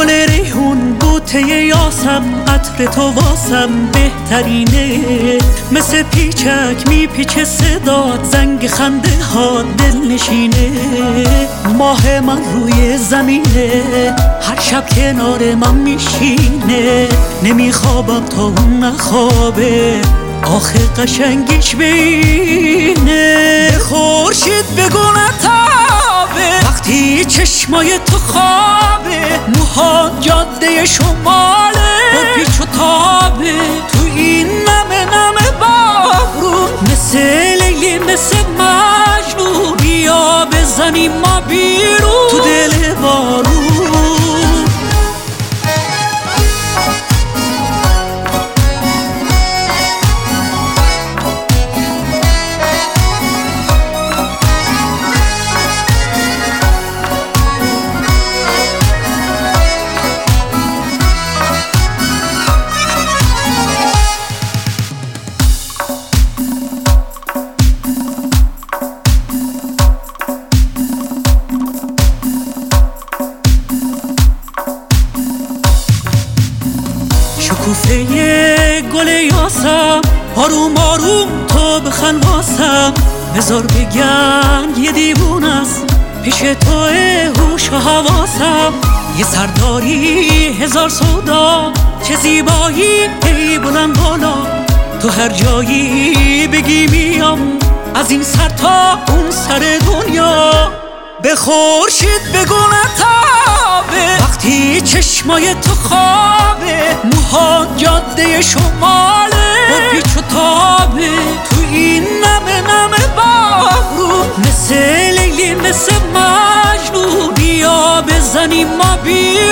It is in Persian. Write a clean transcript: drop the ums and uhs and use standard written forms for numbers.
گل ریحون بوته یاسم، عطر تو واسم بهترینه. مثل پیچک میپیچه صدات، زنگ خنده ها دل نشینه. ماه من روی زمینه، هر شب کنار من میشینه. نمیخوابم تا اون نخوابه، آخه قشنگیش بینه. خورشید بگو نتابه وقتی چشمای تو خوابه. موها جاده شماله با پیچ و تابه، تو این نمه نمه بارون. مثل لیلی مثل مجنون، بیا بزنیم ما بیرون تو دل بارون. شکوفه گل یاسم، آروم آروم تو بخند واسم. بذار بگن یه دیوون است، پیش توه هوش و حواسم. یه سرداری هزار سودا، چه زیبایی ای بلند بالا. تو هر جایی بگی میام، از این سر تا اون سر دنیا. به خورشید بگو نتابه وقتی چشمای تو خوابه. موها جاده شماله با پیچ و تابه، تو این نمه نمه بارون. مثل لیلی مثل مجنون، بیا بزنیم ما بیرون